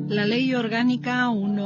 La Ley Orgánica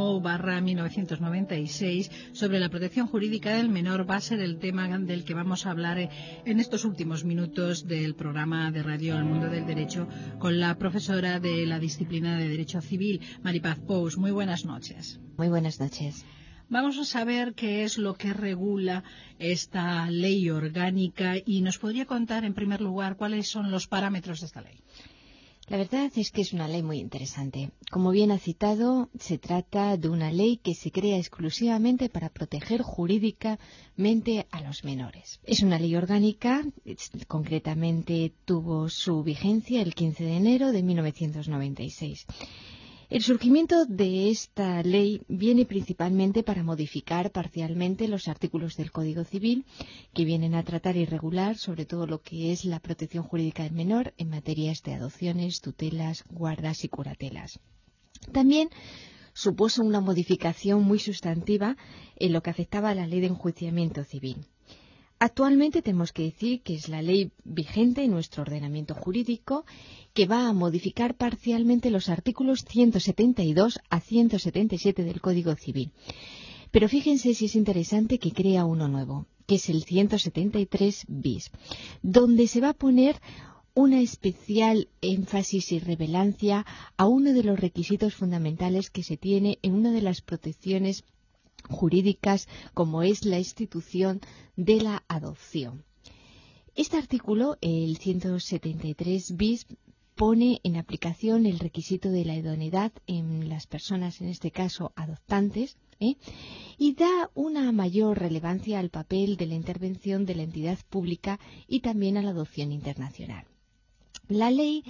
1/1996 sobre la protección jurídica del menor va a ser el tema del que vamos a hablar en estos últimos minutos del programa de radio El Mundo del Derecho con la profesora de la disciplina de Derecho Civil, Maripaz Pous. Muy buenas noches. Muy buenas noches. Vamos a saber qué es lo que regula esta ley orgánica y nos podría contar, en primer lugar, cuáles son los parámetros de esta ley. La verdad es que es una ley muy interesante. Como bien ha citado, se trata de una ley que se crea exclusivamente para proteger jurídicamente a los menores. Es una ley orgánica, concretamente tuvo su vigencia el 15 de enero de 1996. El surgimiento de esta ley viene principalmente para modificar parcialmente los artículos del Código Civil que vienen a tratar y regular sobre todo lo que es la protección jurídica del menor en materias de adopciones, tutelas, guardas y curatelas. También supuso una modificación muy sustantiva en lo que afectaba a la ley de enjuiciamiento civil. Actualmente tenemos que decir que es la ley vigente en nuestro ordenamiento jurídico que va a modificar parcialmente los artículos 172 a 177 del Código Civil. Pero fíjense si es interesante que crea uno nuevo, que es el 173 bis, donde se va a poner una especial énfasis y relevancia a uno de los requisitos fundamentales que se tiene en una de las protecciones jurídicas como es la institución de la adopción. Este artículo, el 173 bis, pone en aplicación el requisito de la idoneidad en las personas, en este caso adoptantes, y da una mayor relevancia al papel de la intervención de la entidad pública y también a la adopción internacional. La ley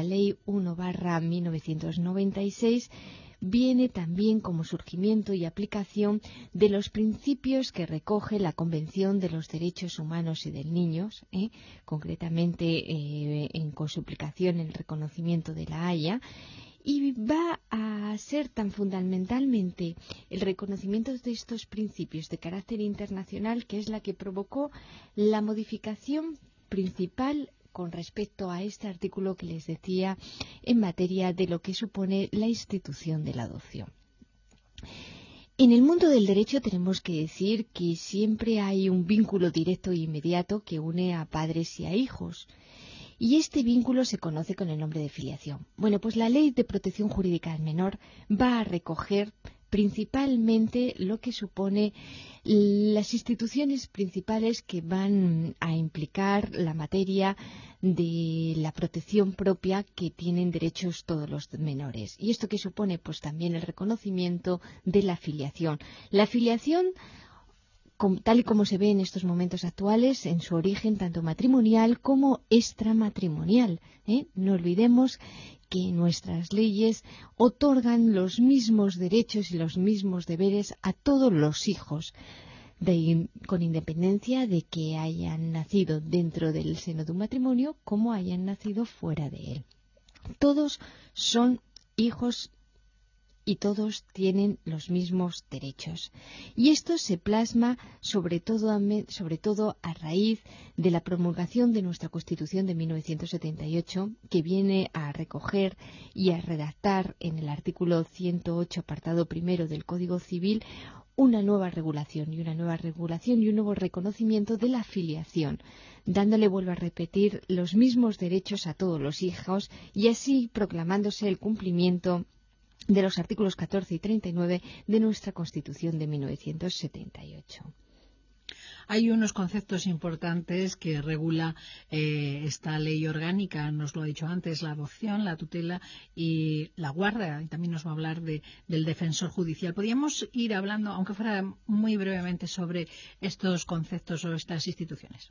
1/1996, viene también como surgimiento y aplicación de los principios que recoge la Convención de los Derechos Humanos y del Niño, concretamente con su aplicación el reconocimiento de la Haya, y va a ser tan fundamentalmente el reconocimiento de estos principios de carácter internacional que es la que provocó la modificación principal con respecto a este artículo que les decía en materia de lo que supone la institución de la adopción. En el mundo del derecho tenemos que decir que siempre hay un vínculo directo e inmediato que une a padres y a hijos. Y este vínculo se conoce con el nombre de filiación. Bueno, pues la Ley de Protección Jurídica del Menor va a recoger principalmente lo que supone las instituciones principales que van a implicar la materia de la protección propia que tienen derechos todos los menores. ¿Y esto qué supone? Pues también el reconocimiento de la filiación. La filiación, tal y como se ve en estos momentos actuales, en su origen tanto matrimonial como extramatrimonial. No olvidemos que nuestras leyes otorgan los mismos derechos y los mismos deberes a todos los hijos, con independencia de que hayan nacido dentro del seno de un matrimonio como hayan nacido fuera de él. Todos son hijos y todos tienen los mismos derechos. Y esto se plasma sobre todo a raíz de la promulgación de nuestra Constitución de 1978, que viene a recoger y a redactar en el artículo 108, apartado primero del Código Civil, una nueva regulación y un nuevo reconocimiento de la filiación, dándole, vuelvo a repetir, los mismos derechos a todos los hijos y así proclamándose el cumplimiento de los artículos 14 y 39 de nuestra Constitución de 1978. Hay unos conceptos importantes que regula esta ley orgánica, nos lo ha dicho antes, la adopción, la tutela y la guarda, y también nos va a hablar del defensor judicial. Podríamos ir hablando, aunque fuera muy brevemente, sobre estos conceptos o estas instituciones.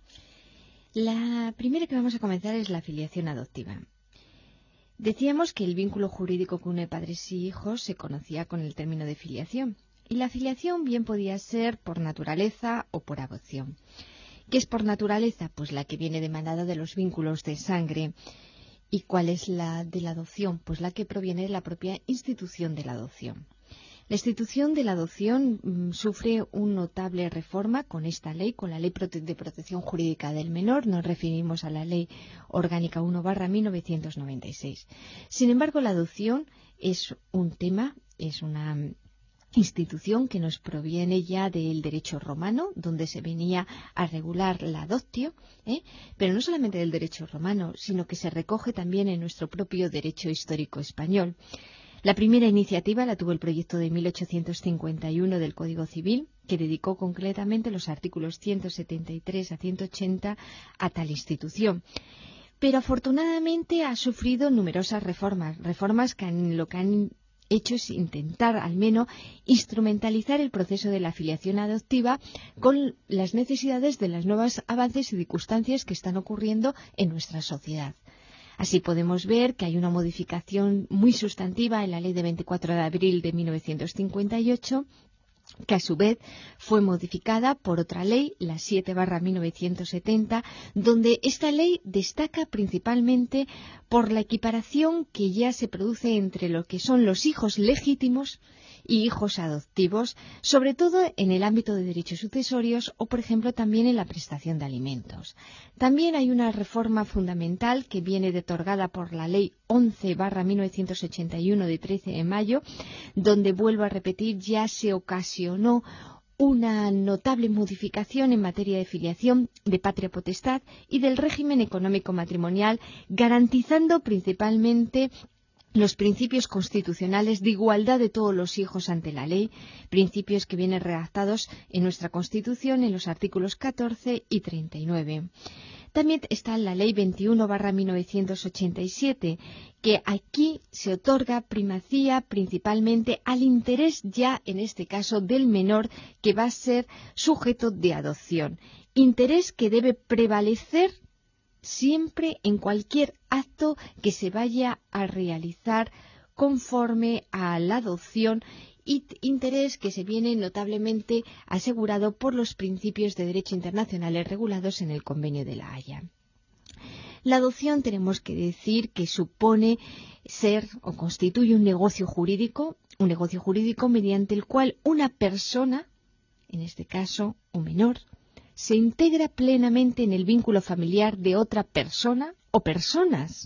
La primera que vamos a comenzar es la filiación adoptiva. Decíamos que el vínculo jurídico que une padres y hijos se conocía con el término de filiación. Y la filiación bien podía ser por naturaleza o por adopción. ¿Qué es por naturaleza? Pues la que viene demandada de los vínculos de sangre. ¿Y cuál es la de la adopción? Pues la que proviene de la propia institución de la adopción. La institución de la adopción sufre una notable reforma con esta ley, con la Ley de Protección Jurídica del Menor. Nos referimos a la Ley Orgánica 1/1996. Sin embargo, la adopción es un tema, es una institución que nos proviene ya del derecho romano, donde se venía a regular la adoptio, pero no solamente del derecho romano, sino que se recoge también en nuestro propio derecho histórico español. La primera iniciativa la tuvo el proyecto de 1851 del Código Civil, que dedicó concretamente los artículos 173 a 180 a tal institución. Pero afortunadamente ha sufrido numerosas reformas que lo que han hecho es intentar al menos instrumentalizar el proceso de la filiación adoptiva con las necesidades de los nuevos avances y circunstancias que están ocurriendo en nuestra sociedad. Así podemos ver que hay una modificación muy sustantiva en la Ley de 24 de abril de 1958, que a su vez fue modificada por otra ley, la 7/1970, donde esta ley destaca principalmente por la equiparación que ya se produce entre lo que son los hijos legítimos y hijos adoptivos, sobre todo en el ámbito de derechos sucesorios o, por ejemplo, también en la prestación de alimentos. También hay una reforma fundamental que viene otorgada por la Ley 11/1981 de 13 de mayo, donde, vuelvo a repetir, ya se ocasionó una notable modificación en materia de filiación, de patria potestad y del régimen económico matrimonial, garantizando principalmente los principios constitucionales de igualdad de todos los hijos ante la ley, principios que vienen redactados en nuestra Constitución en los artículos 14 y 39. También está la Ley 21/1987, que aquí se otorga primacía principalmente al interés ya, en este caso, del menor que va a ser sujeto de adopción. Interés que debe prevalecer siempre en cualquier acto que se vaya a realizar conforme a la adopción, y interés que se viene notablemente asegurado por los principios de derecho internacionales regulados en el Convenio de La Haya. La adopción, tenemos que decir que supone ser o constituye un negocio jurídico mediante el cual una persona, en este caso un menor, se integra plenamente en el vínculo familiar de otra persona o personas,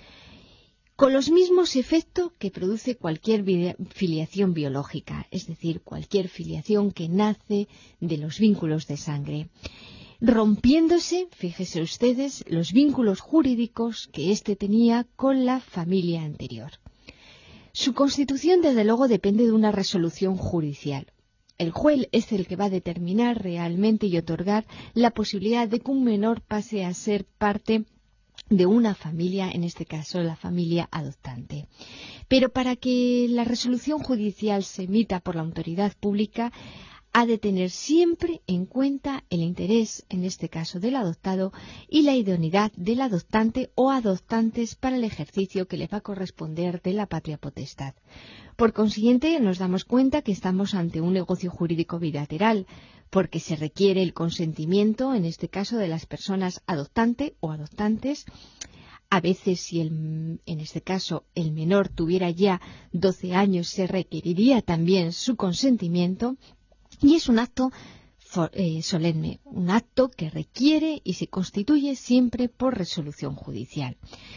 con los mismos efectos que produce cualquier filiación biológica, es decir, cualquier filiación que nace de los vínculos de sangre, rompiéndose, fíjese ustedes, los vínculos jurídicos que éste tenía con la familia anterior. Su constitución, desde luego, depende de una resolución judicial. El juez es el que va a determinar realmente y otorgar la posibilidad de que un menor pase a ser parte de una familia, en este caso la familia adoptante. Pero para que la resolución judicial se emita por la autoridad pública, ha de tener siempre en cuenta el interés, en este caso del adoptado, y la idoneidad del adoptante o adoptantes para el ejercicio que le va a corresponder de la patria potestad. Por consiguiente, nos damos cuenta que estamos ante un negocio jurídico bilateral, porque se requiere el consentimiento, en este caso, de las personas adoptante o adoptantes. A veces, si en este caso el menor tuviera ya 12 años, se requeriría también su consentimiento, y es un acto solemne, un acto que requiere y se constituye siempre por resolución judicial.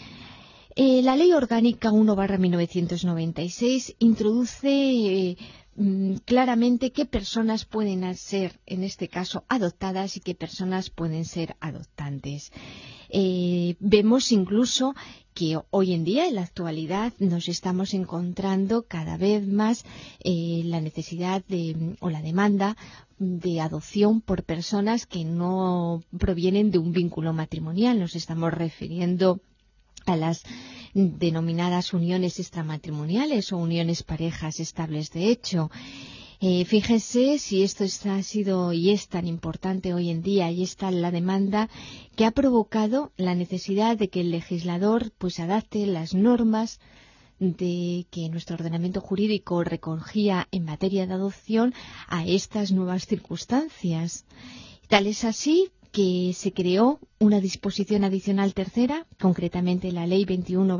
La Ley Orgánica 1/1996 introduce claramente qué personas pueden ser, en este caso, adoptadas y qué personas pueden ser adoptantes. Vemos incluso que hoy en día, en la actualidad, nos estamos encontrando cada vez más la necesidad o la demanda de adopción por personas que no provienen de un vínculo matrimonial. Nos estamos refiriendo a las denominadas uniones extramatrimoniales o uniones parejas estables de hecho. Fíjense si esto ha sido y es tan importante hoy en día, y está la demanda que ha provocado la necesidad de que el legislador pues adapte las normas de que nuestro ordenamiento jurídico recogía en materia de adopción a estas nuevas circunstancias. Tal es así que se creó una disposición adicional tercera, concretamente la Ley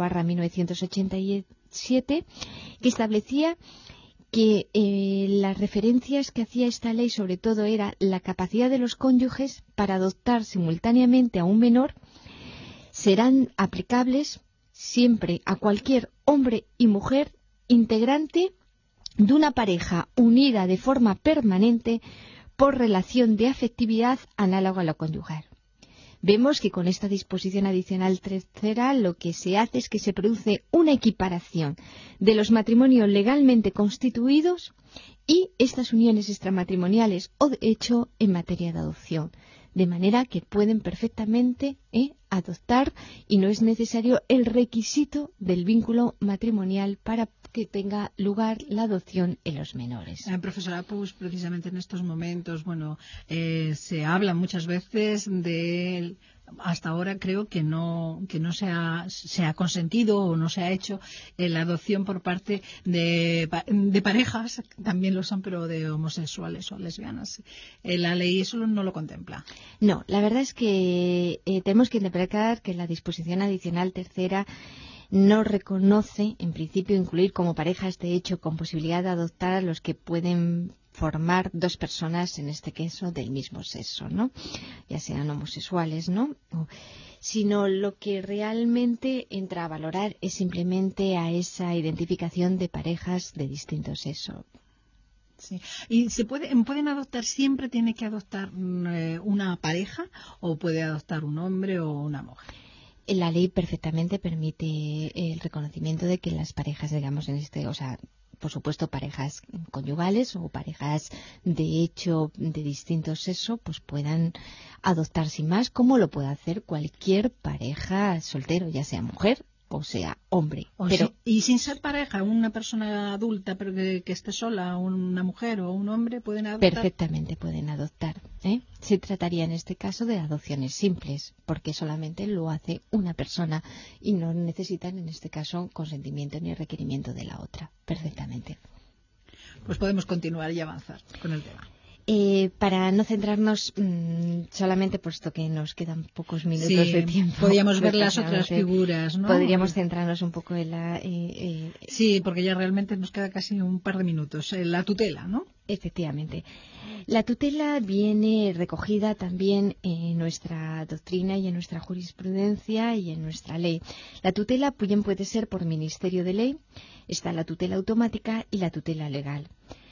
21/1987, que establecía que las referencias que hacía esta ley sobre todo era la capacidad de los cónyuges para adoptar simultáneamente a un menor, serán aplicables siempre a cualquier hombre y mujer, integrante de una pareja unida de forma permanente por relación de afectividad análoga a la conyugal. Vemos que con esta disposición adicional tercera lo que se hace es que se produce una equiparación de los matrimonios legalmente constituidos y estas uniones extramatrimoniales o de hecho en materia de adopción, de manera que pueden perfectamente adoptar y no es necesario el requisito del vínculo matrimonial para que tenga lugar la adopción en los menores. Profesora, pues precisamente en estos momentos, se habla muchas veces de, hasta ahora creo que no se ha consentido o no se ha hecho la adopción por parte de parejas, también lo son, pero de homosexuales o lesbianas. La ley eso no lo contempla. No, la verdad es que tenemos que interpretar que la disposición adicional tercera no reconoce, en principio, incluir como parejas de hecho con posibilidad de adoptar a los que pueden formar dos personas, en este caso, del mismo sexo, ¿no? Ya sean homosexuales, ¿no? Sino lo que realmente entra a valorar es simplemente a esa identificación de parejas de distinto sexo. Sí. ¿Y pueden adoptar, siempre tiene que adoptar una pareja o puede adoptar un hombre o una mujer? La ley perfectamente permite el reconocimiento de que las parejas, digamos, por supuesto, parejas conyugales o parejas de hecho de distinto sexo, pues puedan adoptar sin más, como lo puede hacer cualquier pareja soltero, ya sea mujer o sea hombre. Y sin ser pareja, una persona adulta pero que esté sola, una mujer o un hombre, pueden adoptar. Perfectamente pueden adoptar. Se trataría en este caso de adopciones simples, porque solamente lo hace una persona y no necesitan en este caso consentimiento ni requerimiento de la otra. Perfectamente. Pues podemos continuar y avanzar con el tema. Para no centrarnos solamente, puesto que nos quedan pocos minutos de tiempo. Podríamos ver las otras figuras, ¿no? Podríamos centrarnos un poco en la... Sí, porque ya realmente nos queda casi un par de minutos. La tutela, ¿no? Efectivamente. La tutela viene recogida también en nuestra doctrina y en nuestra jurisprudencia y en nuestra ley. La tutela bien puede ser por ministerio de ley, está la tutela automática y la tutela legal.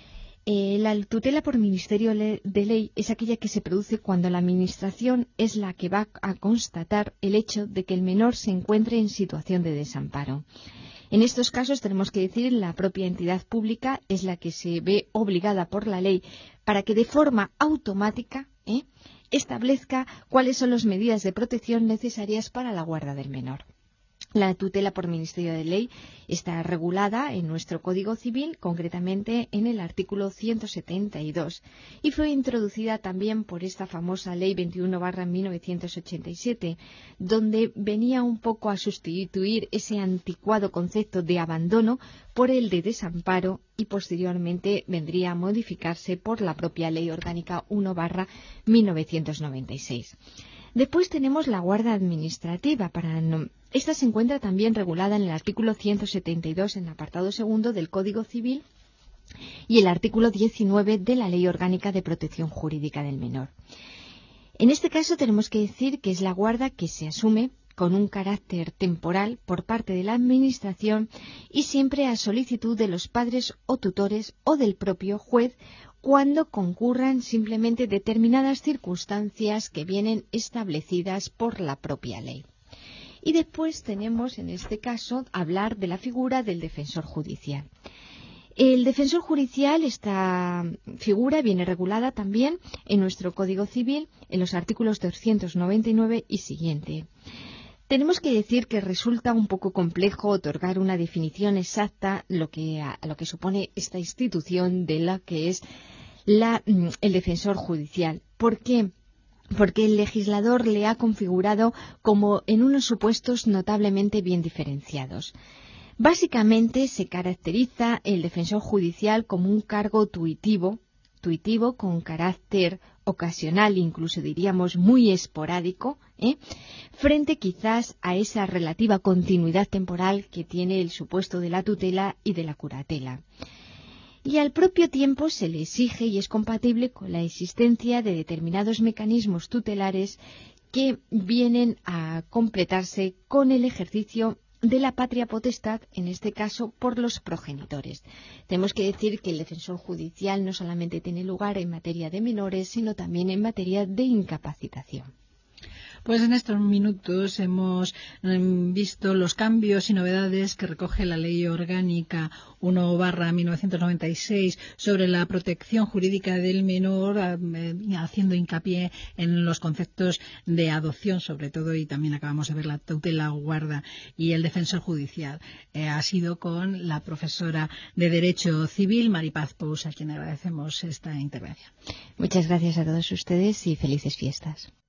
La tutela por ministerio de ley es aquella que se produce cuando la administración es la que va a constatar el hecho de que el menor se encuentre en situación de desamparo. En estos casos tenemos que decir la propia entidad pública es la que se ve obligada por la ley para que de forma automática establezca cuáles son las medidas de protección necesarias para la guarda del menor. La tutela por ministerio de ley está regulada en nuestro Código Civil, concretamente en el artículo 172, y fue introducida también por esta famosa Ley 21/1987, donde venía un poco a sustituir ese anticuado concepto de abandono por el de desamparo y posteriormente vendría a modificarse por la propia Ley Orgánica 1/1996. Después tenemos la guarda administrativa. Esta se encuentra también regulada en el artículo 172 en el apartado segundo del Código Civil y el artículo 19 de la Ley Orgánica de Protección Jurídica del Menor. En este caso tenemos que decir que es la guarda que se asume con un carácter temporal por parte de la Administración y siempre a solicitud de los padres o tutores o del propio juez cuando concurran simplemente determinadas circunstancias que vienen establecidas por la propia ley. Y después tenemos, en este caso, hablar de la figura del defensor judicial. El defensor judicial, esta figura viene regulada también en nuestro Código Civil, en los artículos 299 y siguiente. Tenemos que decir que resulta un poco complejo otorgar una definición exacta a lo que supone esta institución de la que es el defensor judicial. ¿Por qué? Porque el legislador le ha configurado como en unos supuestos notablemente bien diferenciados. Básicamente se caracteriza el defensor judicial como un cargo tuitivo con carácter ocasional, incluso diríamos muy esporádico, frente quizás a esa relativa continuidad temporal que tiene el supuesto de la tutela y de la curatela. Y al propio tiempo se le exige y es compatible con la existencia de determinados mecanismos tutelares que vienen a completarse con el ejercicio de la patria potestad, en este caso por los progenitores. Tenemos que decir que el defensor judicial no solamente tiene lugar en materia de menores, sino también en materia de incapacitación. Pues en estos minutos hemos visto los cambios y novedades que recoge la Ley Orgánica 1/1996 sobre la protección jurídica del menor, haciendo hincapié en los conceptos de adopción, sobre todo, y también acabamos de ver la tutela, guarda y el defensor judicial. Ha sido con la profesora de Derecho Civil, Maripaz Pous, a quien agradecemos esta intervención. Muchas gracias a todos ustedes y felices fiestas.